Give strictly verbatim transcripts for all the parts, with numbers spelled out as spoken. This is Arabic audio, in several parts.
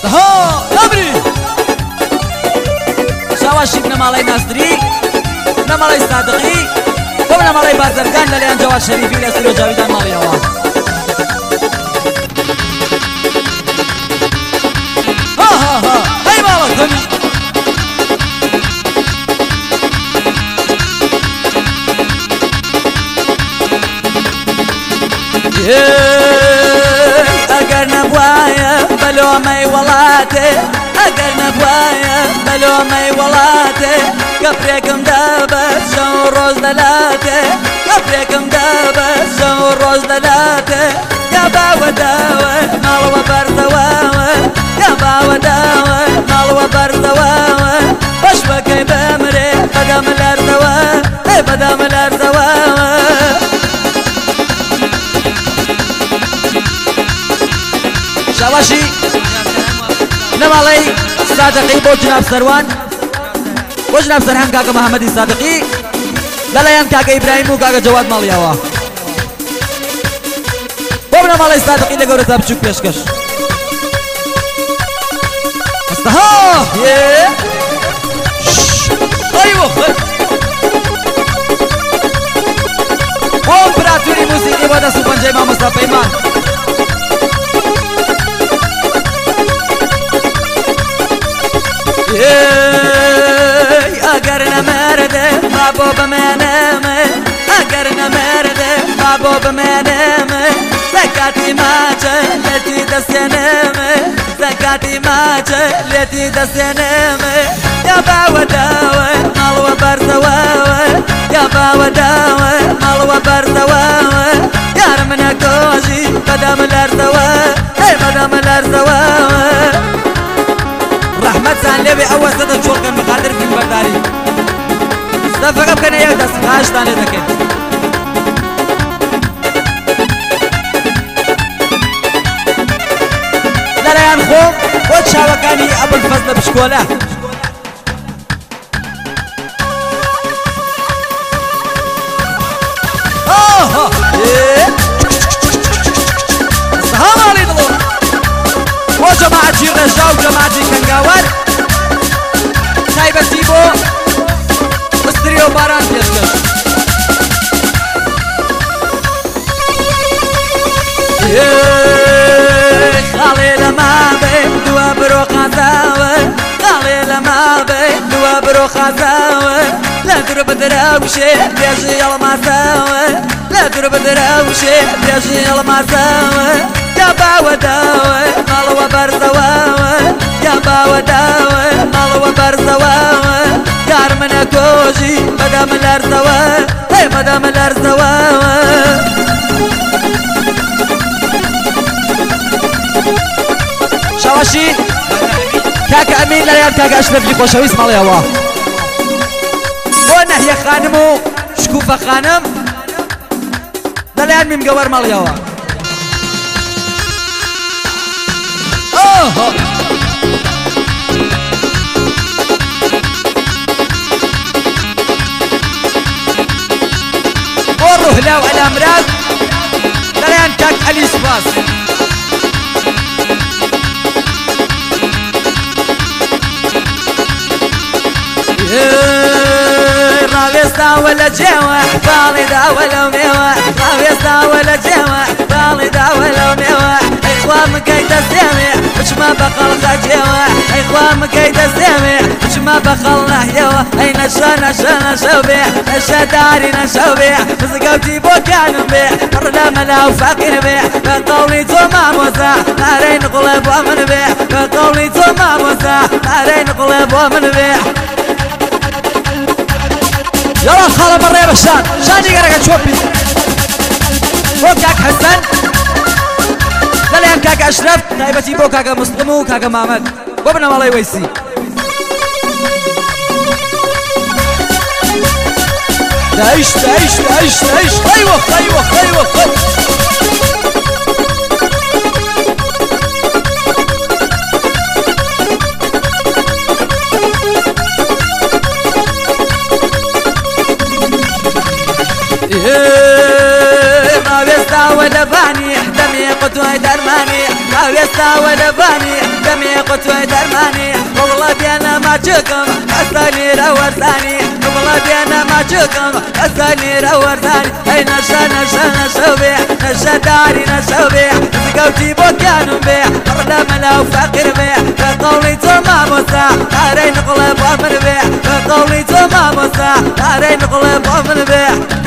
ها نبري شواشيك نمالي ناصري نمالي صادقي ونمالي بازرگان لليان جواد شريفي لسيرو جاويدان مالي هوا ها ها ها هاي مالك همي اگر نبوايا بلومي ولاتي اگر نبوايا بلومي ولاتي كبريكم دابت شو روز دلاتي كبريكم دابت شو روز دلاتي يا باو داوي مال وبرزواوي يا باو داوي مال وبرزواوي باش بكي بمري بدام الارزواوي اي بدام الارزواوي شواشي نمالي صادقي بو جناب سروان بو جناب سرحان كاكا محمدي صادقي للايان كاكا إبراهيم و كاكا جواد مالياوا بو نمالي صادقي لقورة تابشوك بيشكش استها يه ايوه بو امبراتوري موسيقي بودا سوبان جاي ماما صافيمان اگر نمرده محبوب منمه اگر نمرده محبوب منمه زکاتی ماچه لتی دستنمه زکاتی ماچه لتی دستنمه یا باو داوه مال و برزواوه یا باو داوه مال و برزواوه یار من کوشی بدم الارزواوه ای بدم الارزواوه رحمت سان لبي أول سنة شغل كان مقادر في البرداري استفقب كان يهدس غاش تاني ذكين لا لا ينخوم وتشاوى كاني أبو الفضل بشكوله آه إيه السلام عليكم وجماعة جير رجاء وجماعة كنقاور تايبتي بو مستريو باران بيشكش خالي لما بين دوا برو خزاوة خالي لما بين دوا برو خزاوة لا درب دراوشي بيجي المساوة لا درب دراوشي بيجي المساوة يا باو داوي مال وبرزواوي يا باو داوي مال وبرزواوي يار من كوجي مدام الارزواوي اي مدام الارزواوي شواشي كاكا امين لريان كاكا اشرف لي خوشويس مالي هوا بو نحيا خانمو شكوفة خانم لريان ميم قور مالي هوا وروح لاو الامراض لريان كاك علي سباس راويستا ولا جوا بالي دا ولا ميوا راويستا ولا جوا بالي دا ولا ميوا اخوان كيد السامع مش ما بقل خجوا اخوان كيد السامع مش ما بقل نحيوا اين شانا شانا شوبيع الشداري نشوبيع مسقوتي بوكان بيع مرنا ملا وفاقين بيع بقولي توما موسى نارين قلب ومن بيع بقولي توما موسى نارين قلب ومن بيع يلا خاله مرة بشان شاني قرقة تشوفي وكاك حسن لليان كاك أشرف تايبتي بو كاك مسلمو كاك محمد وابن مالي ويسي تعيش تعيش تعيش تعيش ايوه ايوه ايوه ولا باني دمي قدوة درماني ئاوێستا وەلەبانی دەمێ قوتوەی دەرمانی بڵە بێنە ماچکم ئەستا لێرە وەرزانی بڵە بێنە ماچکم ئەستا لێرە وەرزانی ئەی نەشە نەشە نەشەو بێ نەشە داری نەشەو بێ زگەوتی بۆ گیانم بێ پڕدە مەلا و فەقیر بێ بە قەوڵی تۆ مامۆستا ئارەی نقڵە بۆ من بێ بە قەوڵی تۆ مامۆستا ئارەی نقڵە بۆ من بێ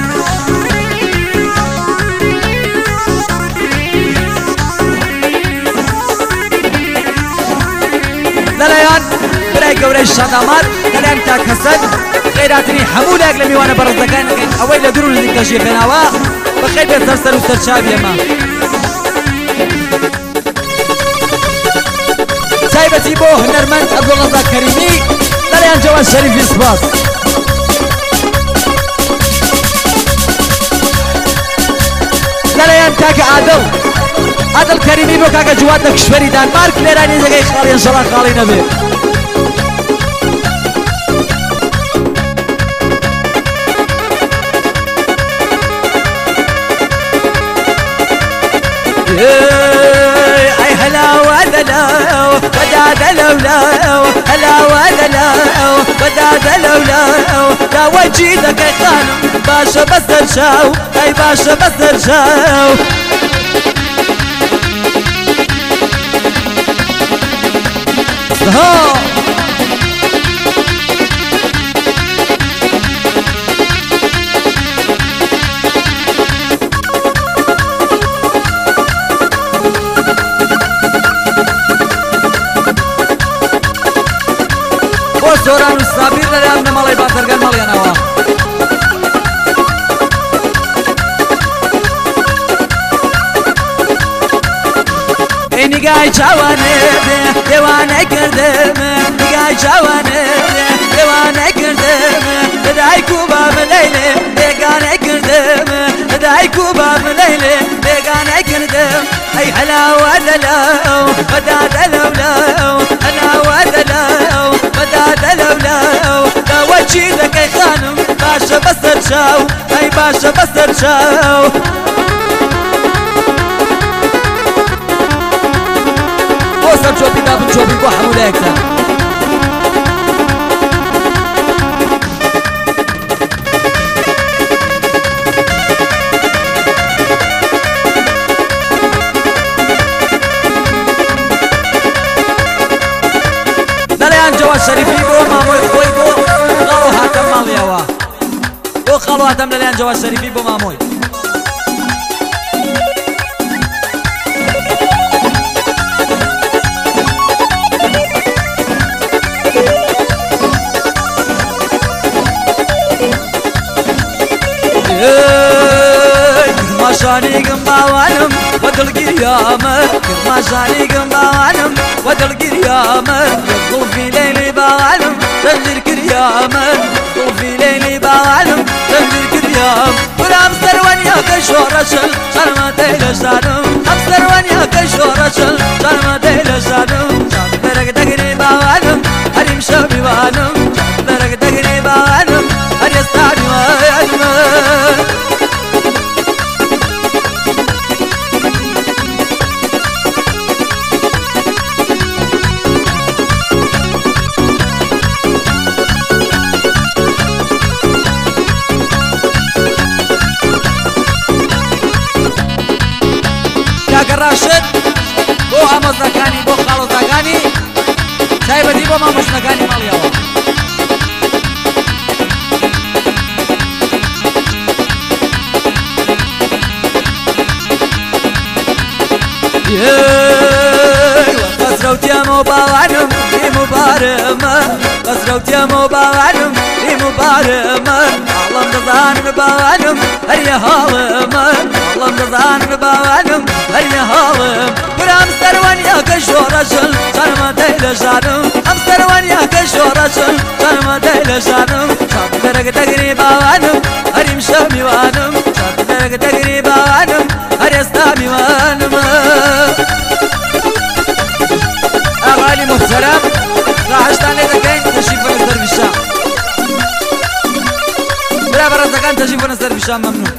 لەلایەن برای گەورەی شادامار لەلایەن کاک حەسەن خێراتنی هەموو لایەک لە میوانە بەڕێزەکان ئەوەی لە دوور و نزیکەژی پێناوە بەخێر بێت سەر سەر و سەرچاوی ئێمە تایبەتی بۆ هونەرمەند عەبدوڵڕەزاق کەریمی لەلایەن جەواد شەریفی سوپاس لەلایەن کاکە عادڵ عادڵ کەریمی بۆ کاکە جواد لە کشوەری دانمارک لێرانی جێگەی خاڵی ئینشەڵا خاڵی نەبێ ئەی هەلاوە دەلاو بەدادە لەولاو هەلاوە دەلاو بەدادە لەولاو داوای چی دەکەی خانم باشە بەسەر چاو ئەی باشە بەسەر چاو بۆ سۆران و سابیر لەلایەن نەمەڵەی باتەرگەن مەڵێنەوە ئەی نیگای چاوانێ بێ دێوانەی کردمە نیگای چاوانێ بێ دێوانەی کردمە لەدایک و بابلەی لێ بێگانەی کردمە لەدایک و بابلەی لێ بێگانەی کردم ئەی هەلاوە دەلاو بەدادە لەولاو هەلاوە دەلاو بەدادە لەولاو داوای چی دەکەی خانم باشە بەسەر چاو ئەی باشە بەسەر چاو بۆ سەر چۆپی دابن چۆپی بۆ هەموو لایەکتان لەلایەن جەواد شەریفی بۆ مامۆی خۆی بۆ خاڵۆ هاتەم ماڵیەوە بۆ خاڵۆ هاتەم لەلایەن جەواد شەریفی بۆ مامۆی ماشانیگم باوانم و دڵگیریامە ماشانیگم باوانم و دڵگیریامە زوڵفی لێلی باوانم زەنجیر کریامە زوڵفی لێلی باوانم زەنجیر کریام برام سەروەنیاکە شۆڕەچل شەرمەتەی لە شانم ئەم سەروەنیاکە شۆڕەچل شەرمەتەی لە شانم بەرەک دەگری باوانم هەریم شەو میوانم بەرەک دەگری باوانم هەر ئێستا میوانمە کاکە ڕاشد بۆ ئامۆزەکانی بۆ خاڵۆزاکانی تایبەتی بۆ مامۆژنەکانی ماڵیەوە قەسرەوتیەمە باوانم مبارمە قەسرەوتیەمە باوانم مبارمە هەڵم دەزانم باوانم هەریە هاڵمە هەڵم دەزانم باوانم هەریە هاڵم برام سەروەنیاکە شۆڕەچل شەرمەتەی لە ژانم ئەم سەروەنیاکە شۆڕەچل شەرمەتەی لە ژانم چاپدەرەک دەگری باوانم هەریم شەو میوانم چاپدەرەک دەگری باوانم هەر ئێستا میوانمە ئاغالی محتەرەم ڕاهەشتان لێ دەکەین تەشریف بەنە سەر ویشا برا بەڕێزەکان تەشریف بەنە سەر ویشا مەمنون